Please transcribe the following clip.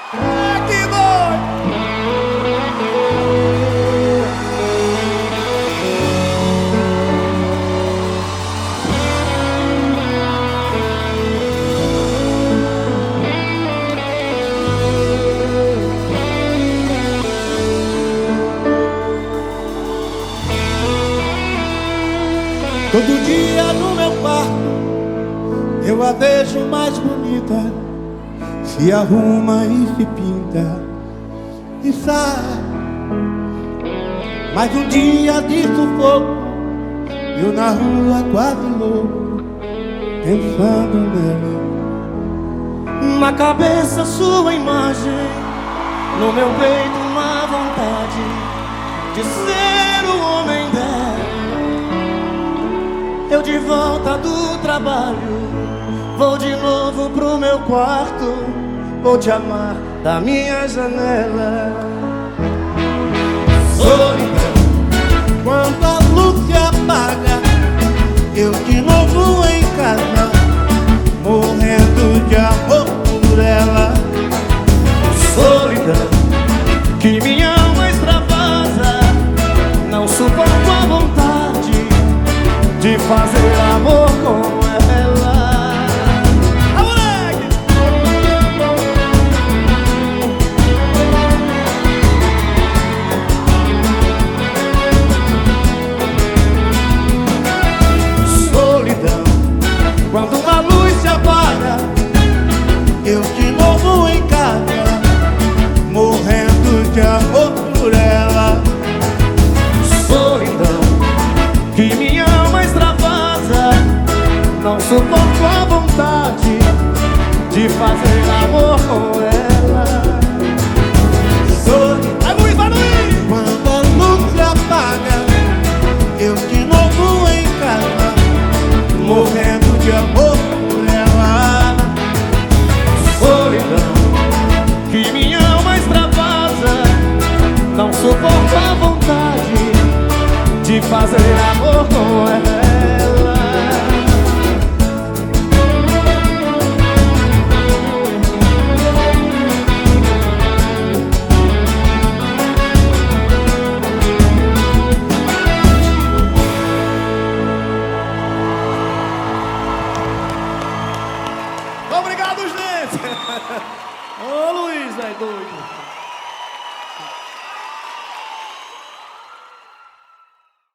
Que bom! Todo dia no meu quarto eu a vejo mais bonita, se arruma e se pinta e sai. Mas um dia de sufoco, eu na rua quase louco, pensando nela. Na cabeça sua imagem, no meu peito uma vontade de ser o homem dela. Eu de volta do trabalho, vou de novo pro meu quarto, vou te amar da minha janela. Solidão, quando a luz se apaga, eu de novo em casa, morrendo de amor por ela.